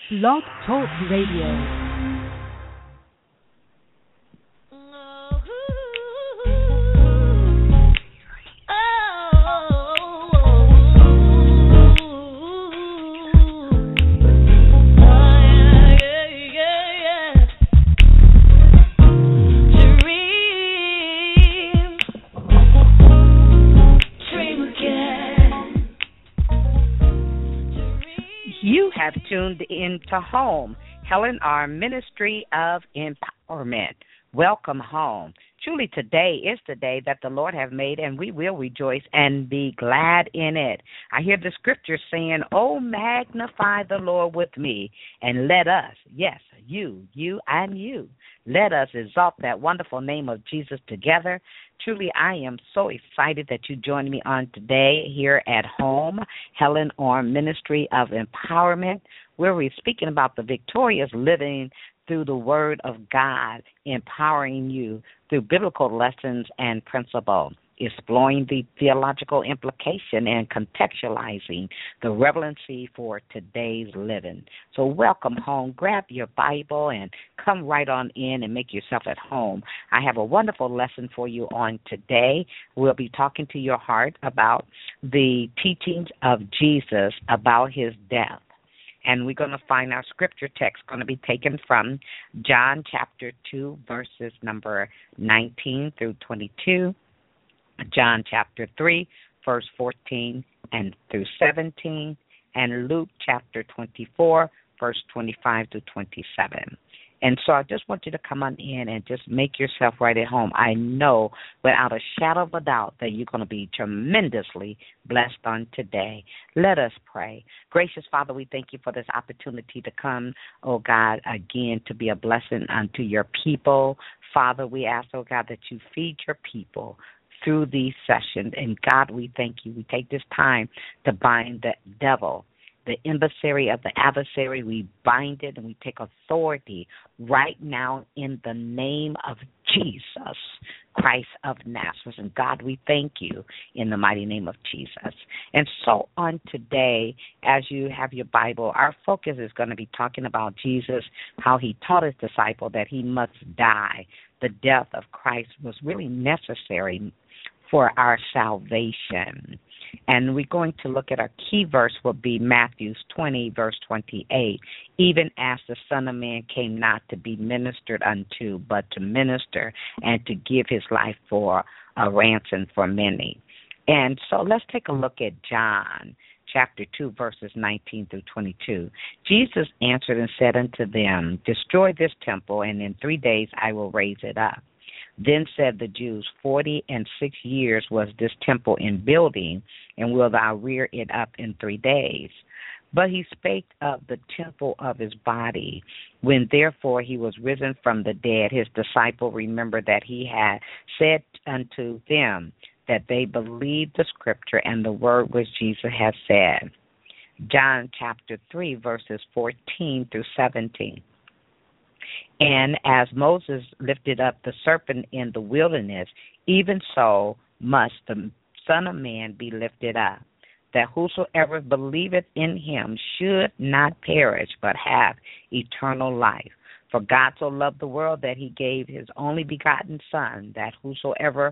Blog Talk Radio. You have tuned into Home, Helen R. Ministry of Empowerment. Welcome home. Truly, today is the day that the Lord has made, and we will rejoice and be glad in it. I hear the scripture saying, "Oh, magnify the Lord with me, and let us," yes, you and you, let us exalt that wonderful name of Jesus together. Truly, I am so excited that you joined me on today here at Home, Helen R. Ministry of Empowerment, where we're speaking about the victorious living through the Word of God, empowering you through biblical lessons and principles, exploring the theological implication and contextualizing the relevancy for today's living. So welcome home. Grab your Bible and come right on in and make yourself at home. I have a wonderful lesson for you on today. We'll be talking to your heart about the teachings of Jesus about his death. And we're going to find our scripture text going to be taken from John chapter 2, verses number 19 through 22, John chapter 3, verse 14 and through 17, and Luke chapter 24, verse 25 to 27. And so I just want you to come on in and just make yourself right at home. I know without a shadow of a doubt that you're going to be tremendously blessed on today. Let us pray. Gracious Father, we thank you for this opportunity to come, oh God, again to be a blessing unto your people. Father, we ask, oh God, that you feed your people through these sessions. And God, we thank you. We take this time to bind the devil, the emissary of the adversary. We bind it and we take authority right now in the name of Jesus Christ of Nazareth. And God, we thank you in the mighty name of Jesus. And so on today, as you have your Bible, our focus is going to be talking about Jesus, how he taught his disciple that he must die. The death of Christ was really necessary for our salvation. And we're going to look at our key verse will be Matthew 20, verse 28. Even as the Son of Man came not to be ministered unto, but to minister and to give his life for a ransom for many. And so let's take a look at John chapter 2, verses 19 through 22. Jesus answered and said unto them, "Destroy this temple, and in 3 days I will raise it up." Then said the Jews, 46 years was this temple in building, and will thou rear it up in 3 days? But he spake of the temple of his body. When therefore he was risen from the dead, his disciples remembered that he had said unto them that they believed the scripture and the word which Jesus had said. John chapter 3, verses 14 through 17. And as Moses lifted up the serpent in the wilderness, even so must the Son of Man be lifted up, that whosoever believeth in him should not perish, but have eternal life. For God so loved the world that he gave his only begotten Son, that whosoever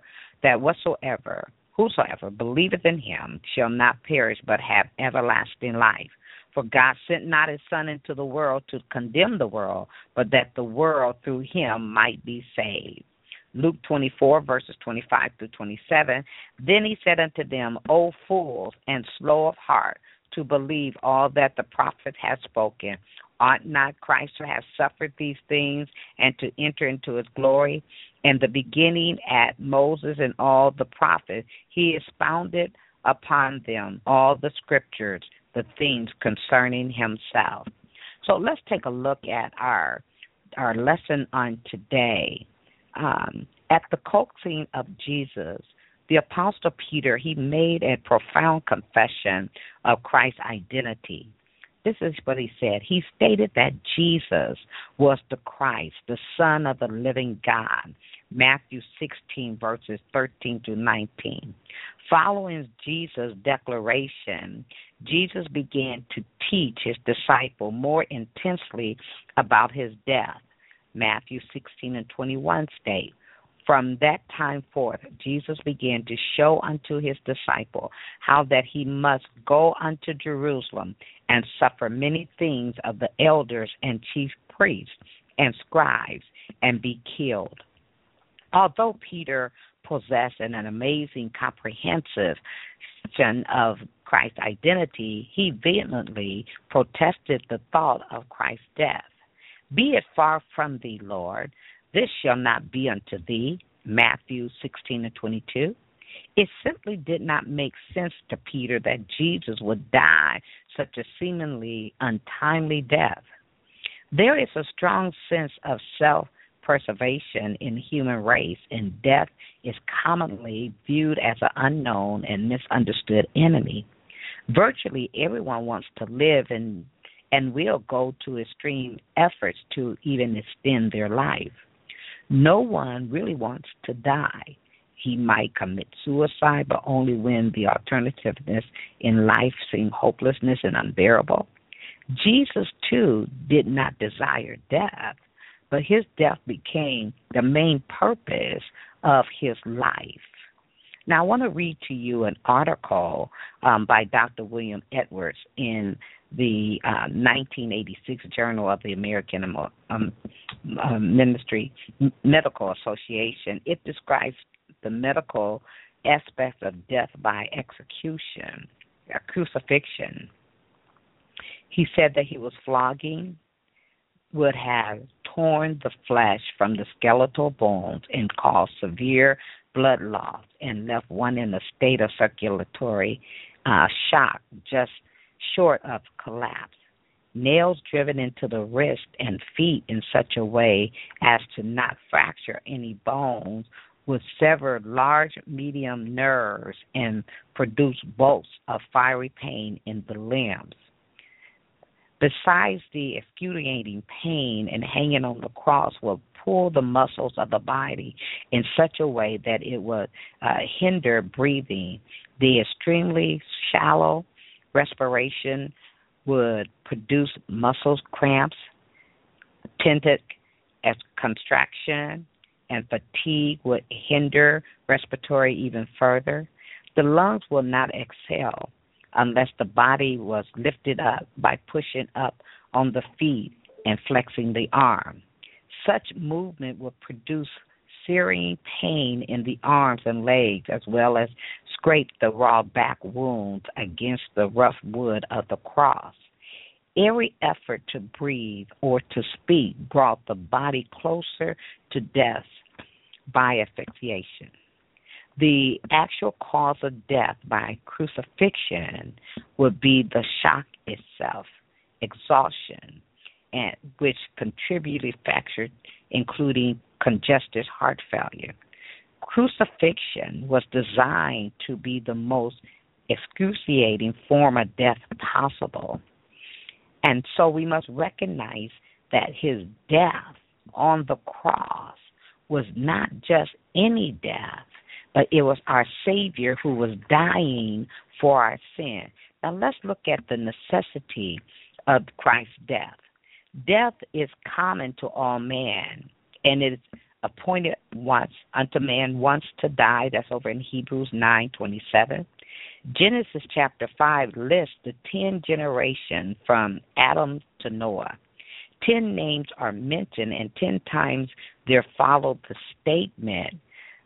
believeth in him shall not perish, but have everlasting life. For God sent not his Son into the world to condemn the world, but that the world through him might be saved. Luke 24, verses 25 through 27. Then he said unto them, O fools, and slow of heart, to believe all that the prophets have spoken. Ought not Christ to have suffered these things, and to enter into his glory? And the beginning at Moses and all the prophets, he expounded upon them all the scriptures, the things concerning himself. So let's take a look at our lesson on today. At the coaxing of Jesus, the Apostle Peter, he made a profound confession of Christ's identity. This is what he said. He stated that Jesus was the Christ, the Son of the living God. Matthew 16, verses 13 to 19. Following Jesus' declaration, Jesus began to teach his disciple more intensely about his death. Matthew 16 and 21 state, "From that time forth, Jesus began to show unto his disciple how that he must go unto Jerusalem and suffer many things of the elders and chief priests and scribes and be killed." Although Peter possessed an amazing comprehension of Christ's identity, he vehemently protested the thought of Christ's death. "Be it far from thee, Lord, this shall not be unto thee," Matthew 16 and 22. It simply did not make sense to Peter that Jesus would die such a seemingly untimely death. There is a strong sense of self-preservation in the human race, and death is commonly viewed as an unknown and misunderstood enemy. Virtually everyone wants to live and will go to extreme efforts to even extend their life. No one really wants to die. He might commit suicide, but only when the alternativeness in life seems hopelessness and unbearable. Jesus, too, did not desire death, but his death became the main purpose of his life. Now, I want to read to you an article by Dr. William Edwards in the 1986 Journal of the American Medical Association. It describes the medical aspects of death by execution, crucifixion. He said that he was flogging, would have torn the flesh from the skeletal bones and caused severe blood loss and left one in a state of circulatory shock just short of collapse. Nails driven into the wrist and feet in such a way as to not fracture any bones would sever large medium nerves and produce bolts of fiery pain in the limbs. Besides the excruciating pain, and hanging on the cross will pull the muscles of the body in such a way that it would hinder breathing. The extremely shallow respiration would produce muscle cramps, tendon contraction, and fatigue would hinder respiratory even further. The lungs will not exhale unless the body was lifted up by pushing up on the feet and flexing the arm. Such movement will produce searing pain in the arms and legs, as well as scrape the raw back wounds against the rough wood of the cross. Every effort to breathe or to speak brought the body closer to death by asphyxiation. The actual cause of death by crucifixion would be the shock itself, exhaustion, and which contributed factors including congestive heart failure. Crucifixion was designed to be the most excruciating form of death possible. And so we must recognize that his death on the cross was not just any death, but it was our Savior who was dying for our sin. Now let's look at the necessity of Christ's death. Death is common to all men, and it is appointed once unto man once to die. That's over in Hebrews 9:27. Genesis chapter 5 lists the 10 generations from Adam to Noah. 10 names are mentioned, and 10 times there followed the statement,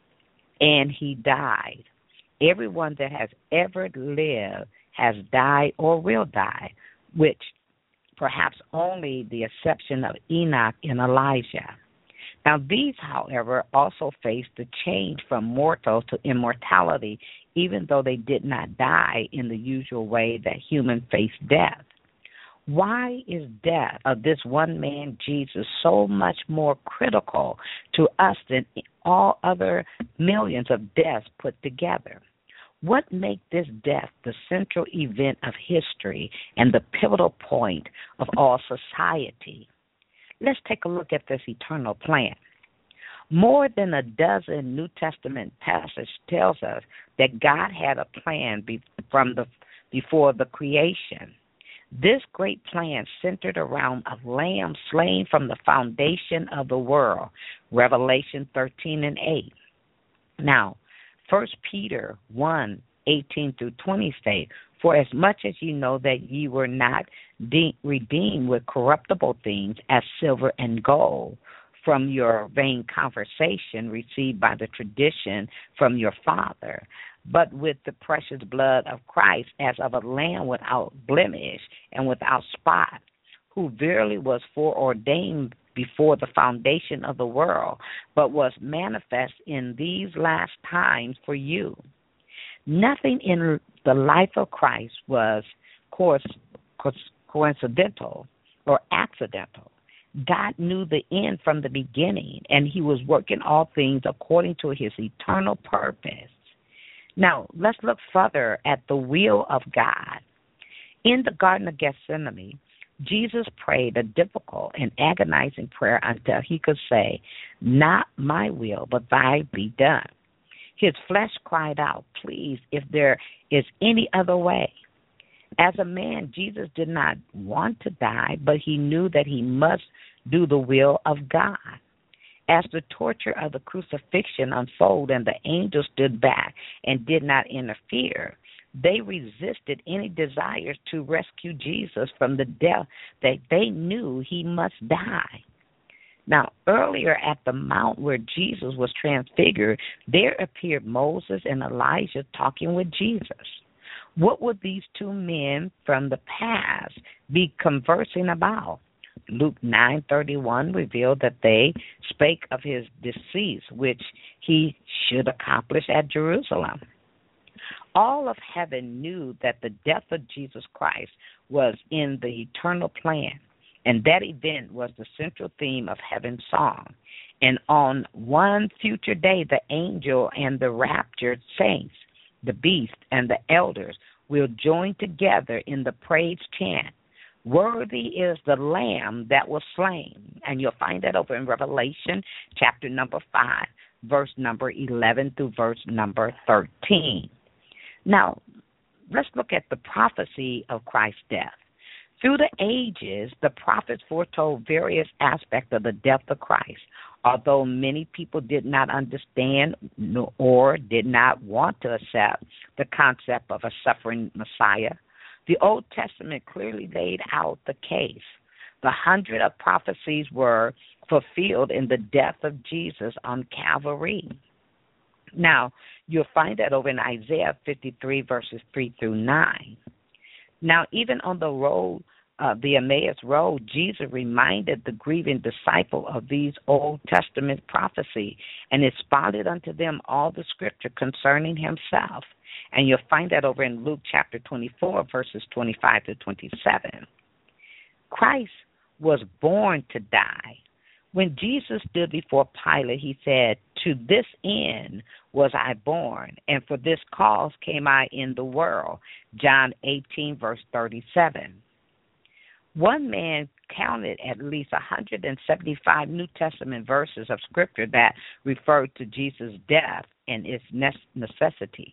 and he died. Everyone that has ever lived has died or will die, which perhaps only the exception of Enoch and Elijah. Now these, however, also faced the change from mortal to immortality, even though they did not die in the usual way that humans face death. Why is death of this one man, Jesus, so much more critical to us than all other millions of deaths put together? What makes this death the central event of history and the pivotal point of all society? Let's take a look at this eternal plan. More than a dozen New Testament passages tells us that God had a plan before the creation. This great plan centered around a lamb slain from the foundation of the world, Revelation 13 and 8. Now, 1 Peter 1:18 through 20 state, "For as much as you know that ye were not redeemed with corruptible things as silver and gold, from your vain conversation received by the tradition from your father, but with the precious blood of Christ as of a lamb without blemish and without spot, who verily was foreordained before the foundation of the world, but was manifest in these last times for you." Nothing in the life of Christ was coincidental or accidental. God knew the end from the beginning, and he was working all things according to his eternal purpose. Now, let's look further at the will of God. In the Garden of Gethsemane, Jesus prayed a difficult and agonizing prayer until he could say, "Not my will, but thy be done." His flesh cried out, "Please, if there is any other way." As a man, Jesus did not want to die, but he knew that he must do the will of God. As the torture of the crucifixion unfolded and the angels stood back and did not interfere, they resisted any desires to rescue Jesus from the death that they knew he must die. Now, earlier at the mount where Jesus was transfigured, there appeared Moses and Elijah talking with Jesus. What would these two men from the past be conversing about? Luke 9:31 revealed that they spake of his decease, which he should accomplish at Jerusalem. All of heaven knew that the death of Jesus Christ was in the eternal plan, and that event was the central theme of heaven's song. And on one future day, the angel and the raptured saints, the beast and the elders, will join together in the praise chant, "Worthy is the Lamb that was slain." And you'll find that over in Revelation chapter number 5, verse number 11 through verse number 13. Now, let's look at the prophecy of Christ's death. Through the ages, the prophets foretold various aspects of the death of Christ. Although many people did not understand or did not want to accept the concept of a suffering Messiah, the Old Testament clearly laid out the case. The 100 of prophecies were fulfilled in the death of Jesus on Calvary. Now, you'll find that over in Isaiah 53, verses 3 through 9. Now, even on the road, the Emmaus Road, Jesus reminded the grieving disciple of these Old Testament prophecy and expounded unto them all the scripture concerning himself. And you'll find that over in Luke chapter 24, verses 25 to 27. Christ was born to die. When Jesus stood before Pilate, he said, "To this end was I born, and for this cause came I in the world." John 18, verse 37. One man counted at least 175 New Testament verses of Scripture that referred to Jesus' death and its necessity.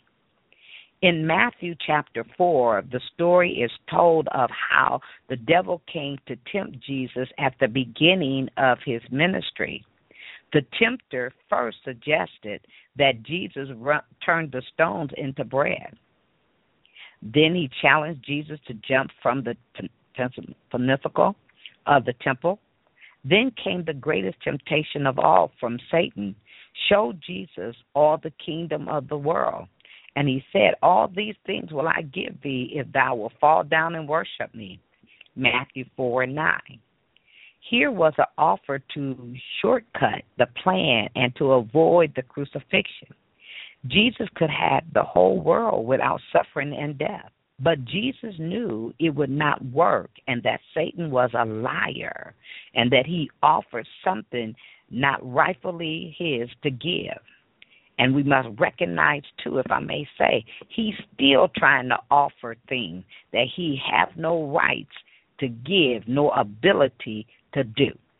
In Matthew chapter 4, the story is told of how the devil came to tempt Jesus at the beginning of his ministry. The tempter first suggested that Jesus turned the stones into bread. Then he challenged Jesus to jump from the pinnacle of the temple. Then came the greatest temptation of all from Satan, showed Jesus all the kingdom of the world. And he said, "All these things will I give thee if thou wilt fall down and worship me." Matthew 4:9. Here was an offer to shortcut the plan and to avoid the crucifixion. Jesus could have the whole world without suffering and death. But Jesus knew it would not work and that Satan was a liar and that he offered something not rightfully his to give. And we must recognize, too, if I may say, he's still trying to offer things that he have no rights to give, no ability to do.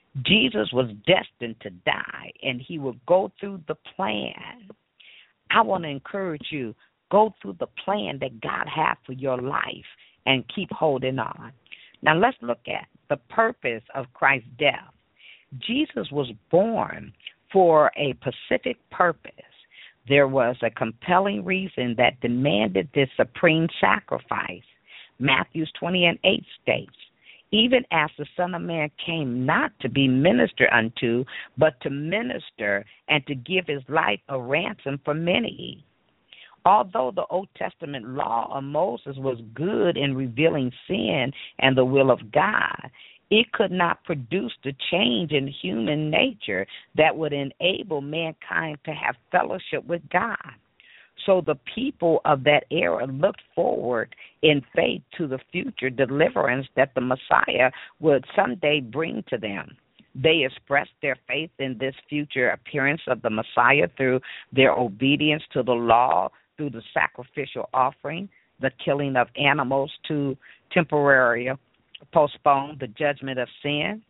Jesus was destined to die, and he would go through the plan. I want to encourage you, go through the plan that God had for your life and keep holding on. Now let's look at the purpose of Christ's death. Jesus was born for a specific purpose. There was a compelling reason that demanded this supreme sacrifice. Matthew 20:8 states, even as the Son of Man came not to be ministered unto, but to minister and to give his life a ransom for many. Although the Old Testament law of Moses was good in revealing sin and the will of God, it could not produce the change in human nature that would enable mankind to have fellowship with God. So the people of that era looked forward in faith to the future deliverance that the Messiah would someday bring to them. They expressed their faith in this future appearance of the Messiah through their obedience to the law, through the sacrificial offering, the killing of animals to temporarily postpone the judgment of sin.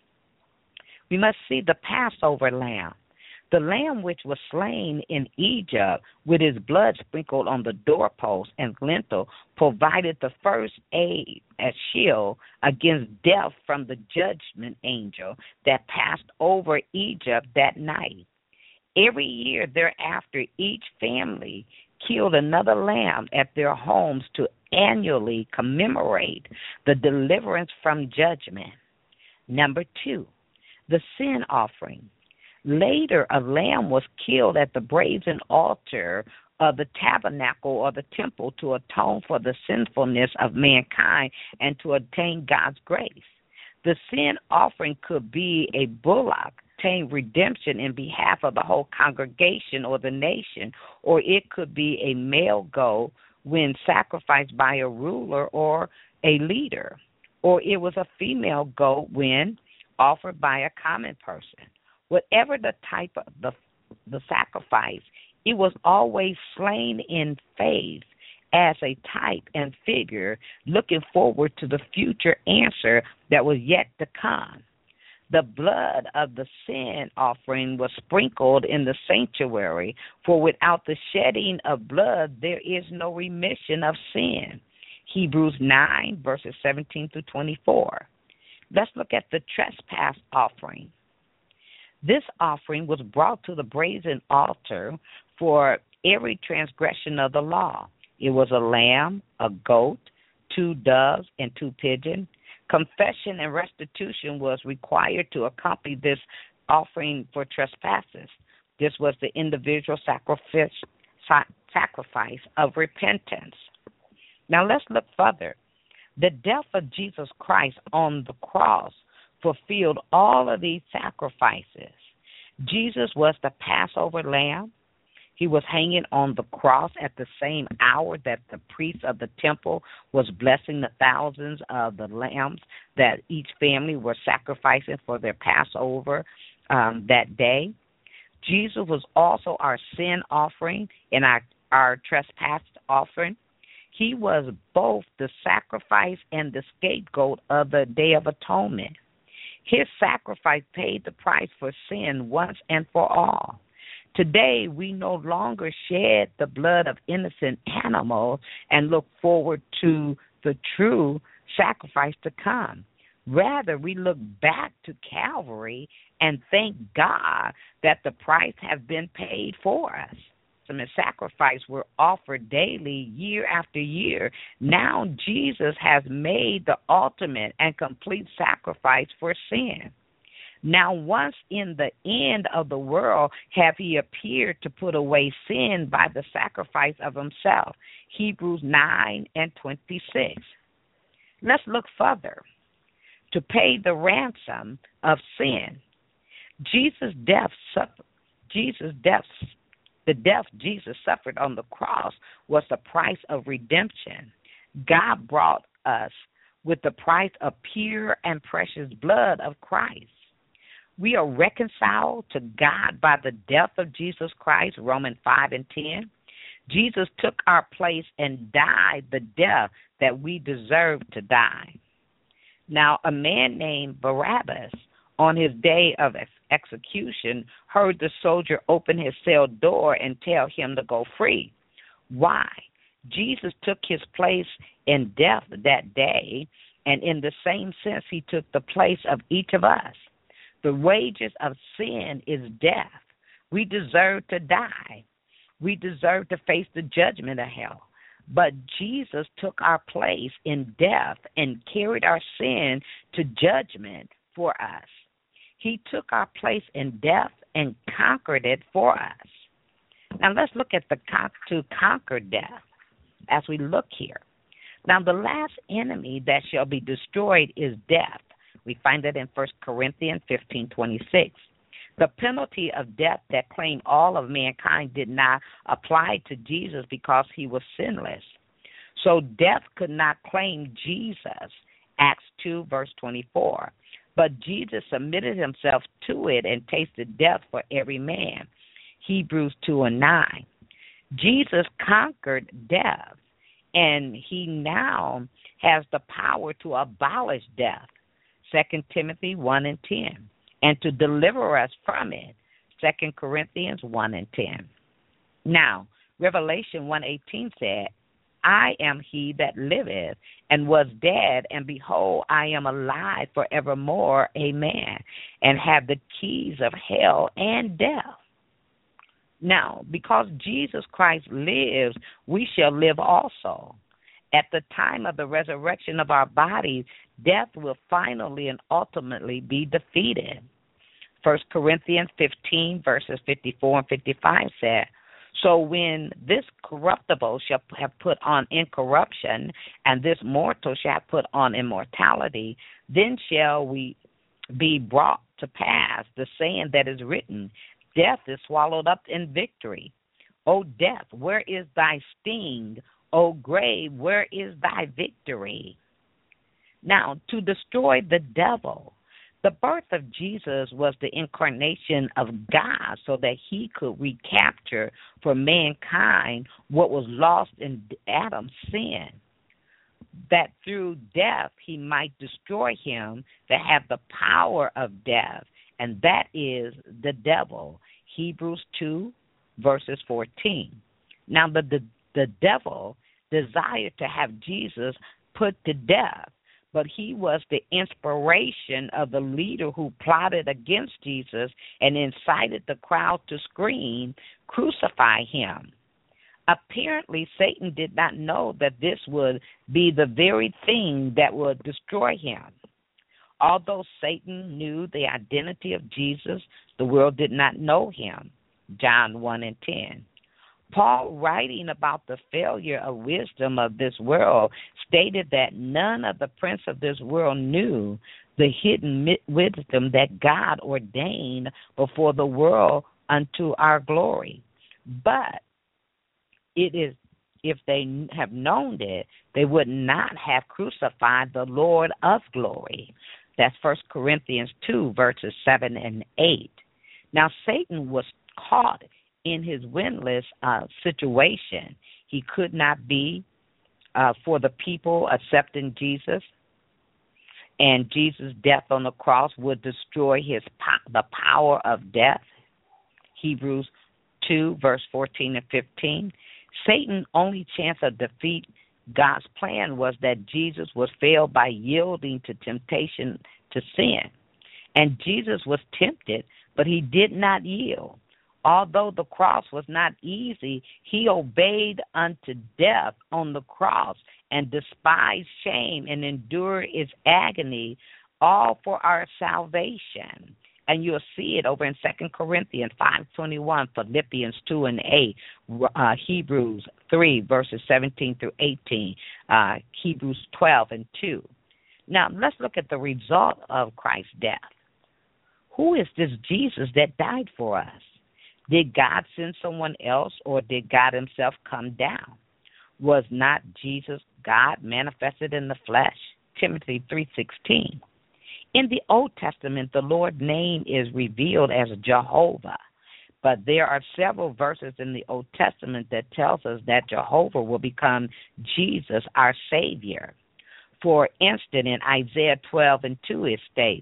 We must see the Passover lamb. The lamb which was slain in Egypt with his blood sprinkled on the doorpost and lintel provided the first aid as shield against death from the judgment angel that passed over Egypt that night. Every year thereafter, each family killed another lamb at their homes to annually commemorate the deliverance from judgment. Number 2, the sin offering. Later, a lamb was killed at the brazen altar of the tabernacle or the temple to atone for the sinfulness of mankind and to obtain God's grace. The sin offering could be a bullock, obtain redemption in behalf of the whole congregation or the nation, or it could be a male goat when sacrificed by a ruler or a leader, or it was a female goat when offered by a common person. Whatever the type of the sacrifice, it was always slain in faith as a type and figure, looking forward to the future answer that was yet to come. The blood of the sin offering was sprinkled in the sanctuary, for without the shedding of blood there is no remission of sin. Hebrews 9, verses 17 through 24. Let's look at the trespass offering. This offering was brought to the brazen altar for every transgression of the law. It was a lamb, a goat, 2 doves, and 2 pigeons. Confession and restitution was required to accompany this offering for trespasses. This was the individual sacrifice of repentance. Now let's look further. The death of Jesus Christ on the cross fulfilled all of these sacrifices. Jesus was the Passover lamb. He was hanging on the cross at the same hour that the priest of the temple was blessing the thousands of the lambs that each family were sacrificing for their Passover that day. Jesus was also our sin offering and our trespass offering. He was both the sacrifice and the scapegoat of the Day of Atonement. His sacrifice paid the price for sin once and for all. Today, we no longer shed the blood of innocent animals and look forward to the true sacrifice to come. Rather, we look back to Calvary and thank God that the price has been paid for us. Some sacrifices were offered daily, year after year. Now Jesus has made the ultimate and complete sacrifice for sin. Now, once in the end of the world have he appeared to put away sin by the sacrifice of himself. Hebrews 9 and 26. Let's look further. To pay the ransom of sin. The death Jesus suffered on the cross was the price of redemption. God brought us with the price of pure and precious blood of Christ. We are reconciled to God by the death of Jesus Christ, Romans 5 and 10. Jesus took our place and died the death that we deserved to die. Now, a man named Barabbas on his day of execution, heard the soldier open his cell door and tell him to go free. Why? Jesus took his place in death that day, and in the same sense, he took the place of each of us. The wages of sin is death. We deserve to die. We deserve to face the judgment of hell. But Jesus took our place in death and carried our sin to judgment for us. He took our place in death and conquered it for us. Now let's look at to conquer death as we look here. Now the last enemy that shall be destroyed is death. We find it in 1 Corinthians 15:26. The penalty of death that claimed all of mankind did not apply to Jesus because he was sinless. So death could not claim Jesus, Acts 2, verse 24. But Jesus submitted himself to it and tasted death for every man, Hebrews 2:9. Jesus conquered death, and he now has the power to abolish death, 2 Timothy 1:10. And to deliver us from it, 2 Corinthians 1:10. Now, Revelation 1:18 said, I am he that liveth and was dead, and behold, I am alive forevermore, amen, and have the keys of hell and death. Now, because Jesus Christ lives, we shall live also. At the time of the resurrection of our bodies, death will finally and ultimately be defeated. 1 Corinthians 15, verses 54 and 55 said, So when this corruptible shall have put on incorruption, and this mortal shall have put on immortality, then shall we be brought to pass the saying that is written, Death is swallowed up in victory. O death, where is thy sting? O grave, where is thy victory? Now, to destroy the devil, the birth of Jesus was the incarnation of God so that he could recapture for mankind what was lost in Adam's sin, that through death he might destroy him that had the power of death, and that is the devil, Hebrews 2, verses 14. Now, the devil desired to have Jesus put to death, but he was the inspiration of the leader who plotted against Jesus and incited the crowd to scream, Crucify him. Apparently, Satan did not know that this would be the very thing that would destroy him. Although Satan knew the identity of Jesus, the world did not know him, John 1:10. Paul, writing about the failure of wisdom of this world, stated that none of the prince of this world knew the hidden wisdom that God ordained before the world unto our glory. But it is, if they have known it, they would not have crucified the Lord of glory. That's 1 Corinthians 2, verses 7 and 8. Now, Satan was caught in his winless situation. He could not be for the people accepting Jesus, and Jesus' death on the cross would destroy the power of death, Hebrews 2, verse 14 and 15. Satan's only chance of defeat God's plan was that Jesus was failed by yielding to temptation to sin. And Jesus was tempted, but he did not yield. Although the cross was not easy, he obeyed unto death on the cross and despised shame and endured its agony, all for our salvation. And you'll see it over in 2 Corinthians 5:21, Philippians 2 and 8, Hebrews 3, verses 17 through 18, Hebrews 12 and 2. Now, let's look at the result of Christ's death. Who is this Jesus that died for us? Did God send someone else, or did God himself come down? Was not Jesus God manifested in the flesh? Timothy 3:16. In the Old Testament, the Lord's name is revealed as Jehovah, but there are several verses in the Old Testament that tells us that Jehovah will become Jesus, our Savior. For instance, in Isaiah 12 and 2, it states,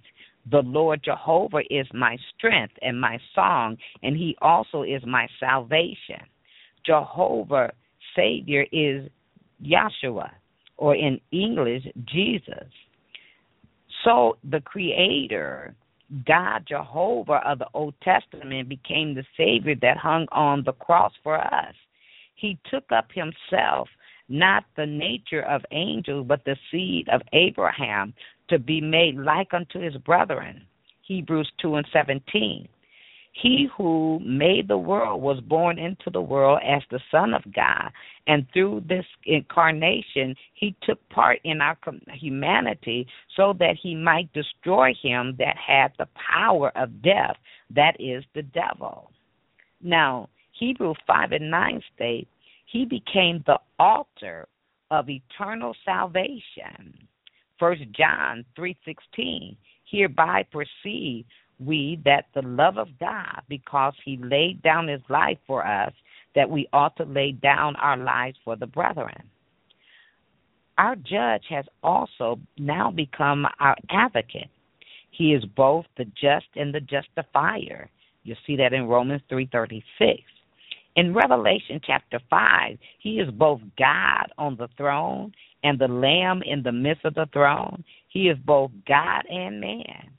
The Lord Jehovah is my strength and my song, and he also is my salvation. Jehovah Savior is Yahshua, or in English, Jesus. So the Creator, God Jehovah of the Old Testament, became the Savior that hung on the cross for us. He took up himself not the nature of angels, but the seed of Abraham, to be made like unto his brethren. Hebrews 2:17. He who made the world was born into the world as the Son of God, and through this incarnation, he took part in our humanity so that he might destroy him that had the power of death, that is, the devil. Now, Hebrews 5:9 state, he became the author of eternal salvation. 1 John 3:16, hereby perceive we that the love of God, because he laid down his life for us, that we ought to lay down our lives for the brethren. Our judge has also now become our advocate. He is both the just and the justifier. You'll see that in Romans 3:36. In Revelation chapter 5, he is both God on the throne and the Lamb in the midst of the throne. He is both God and man.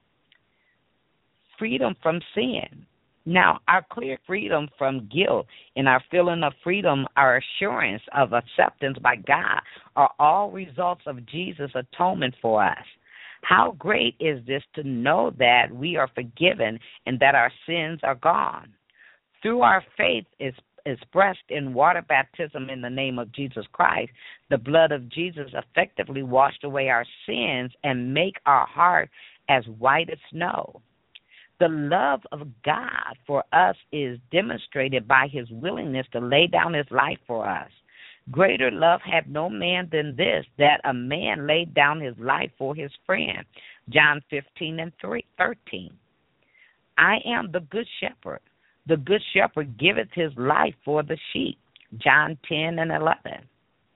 Freedom from sin. Now, our clear freedom from guilt and our feeling of freedom, our assurance of acceptance by God, are all results of Jesus' atonement for us. How great is this to know that we are forgiven and that our sins are gone. Through our faith is expressed in water baptism in the name of Jesus Christ, the blood of Jesus effectively washed away our sins and make our heart as white as snow. The love of God for us is demonstrated by his willingness to lay down his life for us. Greater love had no man than this, that a man laid down his life for his friend. John 15:13. I am the good shepherd. The good shepherd giveth his life for the sheep. John 10:11.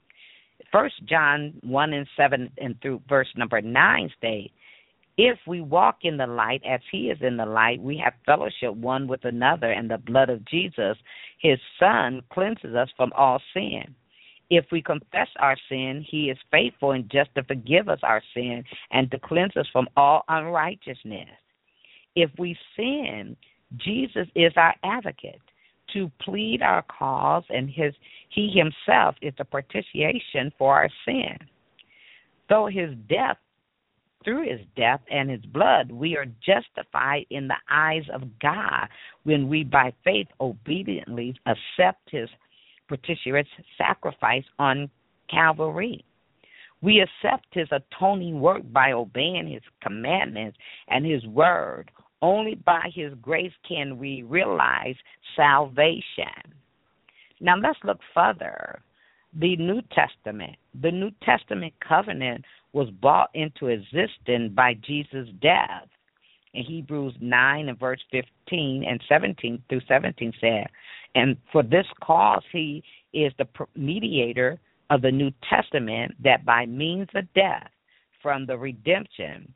1 John 1:7 and through verse number 9 state, if we walk in the light as he is in the light, we have fellowship one with another, and the blood of Jesus, his Son, cleanses us from all sin. If we confess our sin, he is faithful and just to forgive us our sin and to cleanse us from all unrighteousness. If we sin, Jesus is our advocate to plead our cause, and he himself is the propitiation for our sin. Through his death and his blood, we are justified in the eyes of God when we by faith obediently accept his propitiatory sacrifice on Calvary. We accept his atoning work by obeying his commandments and his word. Only by his grace can we realize salvation. Now let's look further. The New Testament covenant was brought into existence by Jesus' death. In Hebrews 9 and verse 15 and 17 through 17 said, and for this cause he is the mediator of the New Testament, that by means of death for the redemption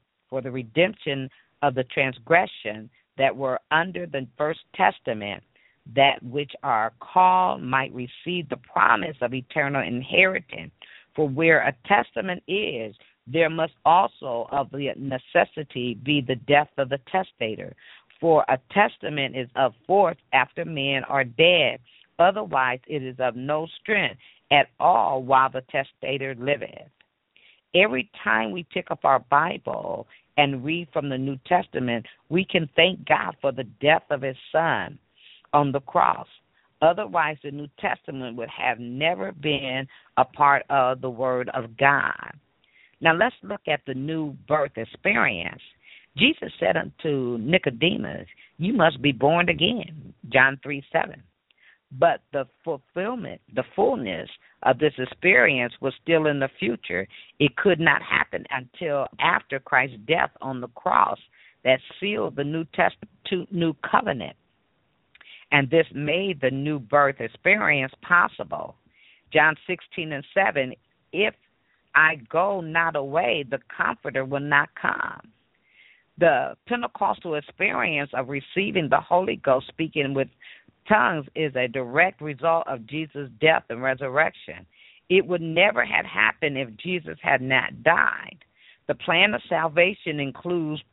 of the transgression that were under the First Testament, that which are called might receive the promise of eternal inheritance. For where a testament is, there must also of the necessity be the death of the testator. For a testament is of force after men are dead. Otherwise it is of no strength at all while the testator liveth. Every time we pick up our Bible and read from the New Testament, we can thank God for the death of his Son on the cross. Otherwise, the New Testament would have never been a part of the Word of God. Now, let's look at the new birth experience. Jesus said unto Nicodemus, you must be born again, John 3:7. But the fullness of this experience was still in the future. It could not happen until after Christ's death on the cross that sealed the new covenant. And this made the new birth experience possible. John 16:7, if I go not away, the Comforter will not come. The Pentecostal experience of receiving the Holy Ghost, speaking with tongues, is a direct result of Jesus' death and resurrection. It would never have happened if Jesus had not died. The plan of salvation includes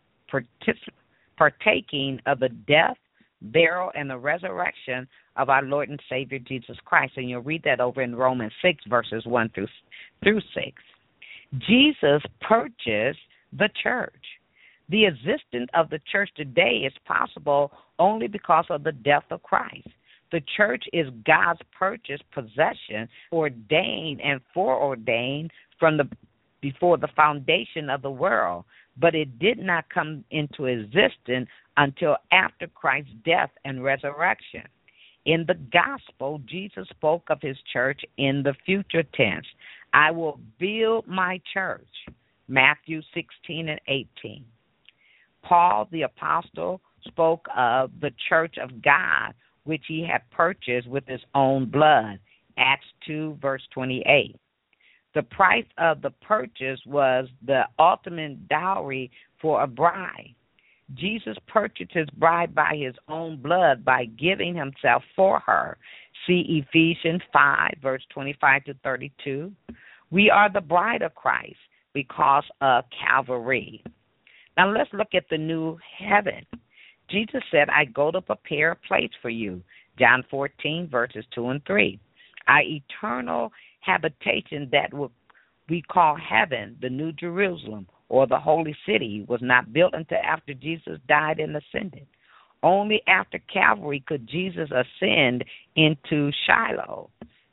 partaking of the death, burial, and the resurrection of our Lord and Savior Jesus Christ. And you'll read that over in Romans 6, verses 1 through 6. Jesus purchased the church. The existence of the church today is possible only because of the death of Christ. The church is God's purchased possession, ordained and foreordained before the foundation of the world, but it did not come into existence until after Christ's death and resurrection. In the gospel, Jesus spoke of his church in the future tense. I will build my church, Matthew 16 and 18. Paul the apostle spoke of the church of God, which he had purchased with his own blood, Acts 2, verse 28. The price of the purchase was the ultimate dowry for a bride. Jesus purchased his bride by his own blood by giving himself for her. See Ephesians 5, verse 25 to 32. We are the bride of Christ because of Calvary. Now let's look at the new heaven. Jesus said, I go to prepare a place for you. John 14, verses 2 and 3. Our eternal habitation that we call heaven, the New Jerusalem, or the Holy City, was not built until after Jesus died and ascended. Only after Calvary could Jesus ascend into Shiloh,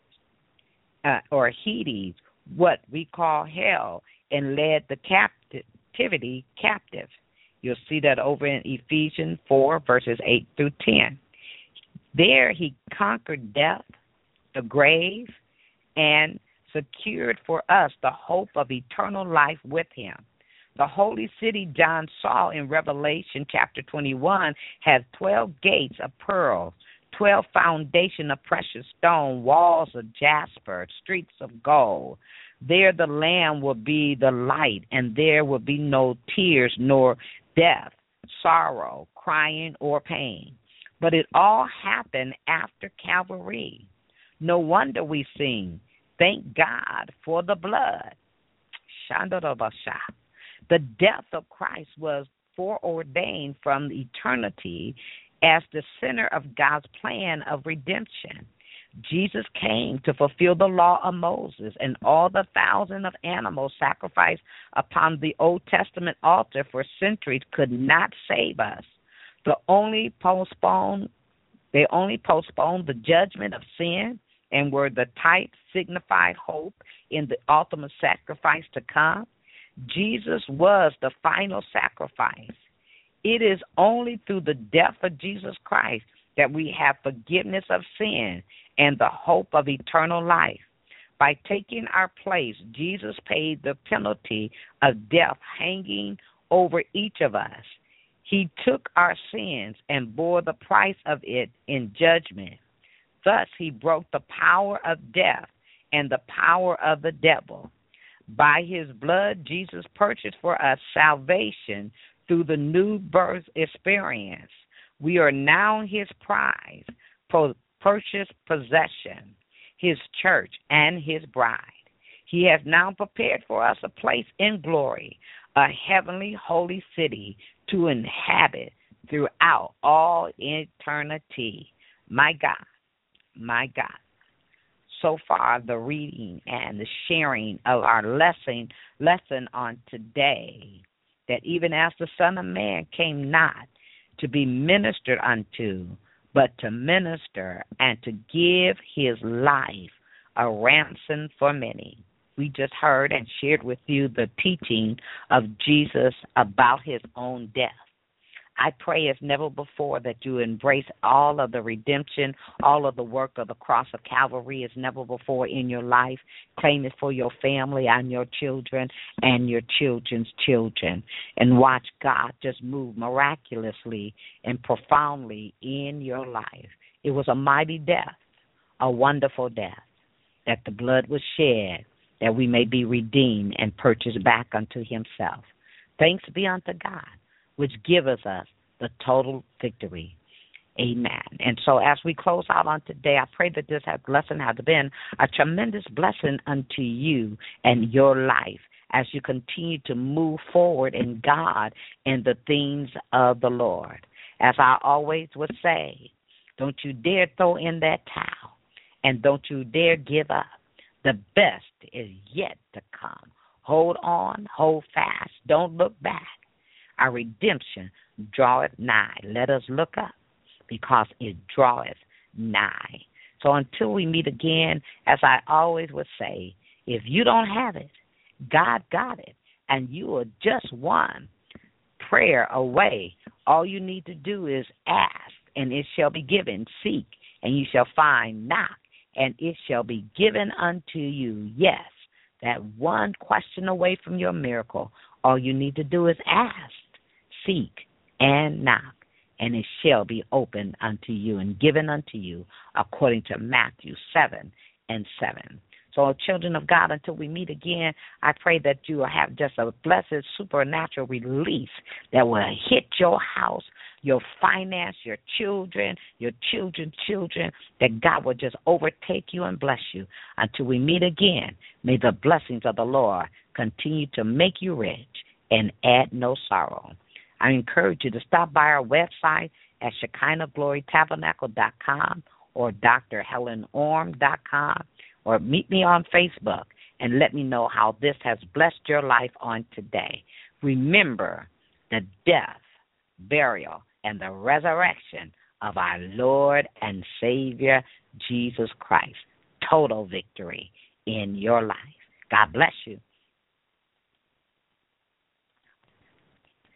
or Hades, what we call hell, and led the captivity captive. You'll see that over in Ephesians 4, verses 8 through 10. There he conquered death, the grave, and secured for us the hope of eternal life with him. The holy city John saw in Revelation chapter 21 has 12 gates of pearl, 12 foundations of precious stone, walls of jasper, streets of gold. There the Lamb will be the light, and there will be no tears, nor death, sorrow, crying, or pain. But it all happened after Calvary. No wonder we sing, thank God for the blood. The death of Christ was foreordained from eternity as the center of God's plan of redemption. Jesus came to fulfill the law of Moses, and all the thousands of animals sacrificed upon the Old Testament altar for centuries could not save us. They only postponed the judgment of sin and were the type signified hope in the ultimate sacrifice to come. Jesus was the final sacrifice. It is only through the death of Jesus Christ that we have forgiveness of sin and the hope of eternal life. By taking our place, Jesus paid the penalty of death hanging over each of us. He took our sins and bore the price of it in judgment. Thus, he broke the power of death and the power of the devil. By his blood, Jesus purchased for us salvation through the new birth experience. We are now his prize, purchased possession, his church, and his bride. He has now prepared for us a place in glory, a heavenly holy city to inhabit throughout all eternity. My God, my God. So far, the reading and the sharing of our lesson on today, that even as the Son of Man came not to be ministered unto, but to minister and to give his life a ransom for many. We just heard and shared with you the teaching of Jesus about his own death. I pray as never before that you embrace all of the redemption, all of the work of the cross of Calvary as never before in your life. Claim it for your family and your children and your children's children. And watch God just move miraculously and profoundly in your life. It was a mighty death, a wonderful death, that the blood was shed, that we may be redeemed and purchased back unto himself. Thanks be unto God which giveth us the total victory. Amen. And so as we close out on today, I pray that this lesson has been a tremendous blessing unto you and your life as you continue to move forward in God and the things of the Lord. As I always would say, don't you dare throw in that towel, and don't you dare give up. The best is yet to come. Hold on, hold fast, don't look back. Our redemption draweth nigh. Let us look up, because it draweth nigh. So until we meet again, as I always would say, if you don't have it, God got it, and you are just one prayer away. All you need to do is ask, and it shall be given. Seek, and you shall find. Knock, and it shall be given unto you. Yes, that one question away from your miracle. All you need to do is ask, seek, and knock, and it shall be opened unto you and given unto you, according to Matthew 7:7. So, children of God, until we meet again, I pray that you will have just a blessed supernatural release that will hit your house, your finance, your children, your children's children, that God will just overtake you and bless you. Until we meet again, may the blessings of the Lord continue to make you rich and add no sorrow. I encourage you to stop by our website at ShekinahGloryTabernacle.com or drhelenorm.com, or meet me on Facebook and let me know how this has blessed your life on today. Remember the death, burial, and the resurrection of our Lord and Savior, Jesus Christ. Total victory in your life. God bless you.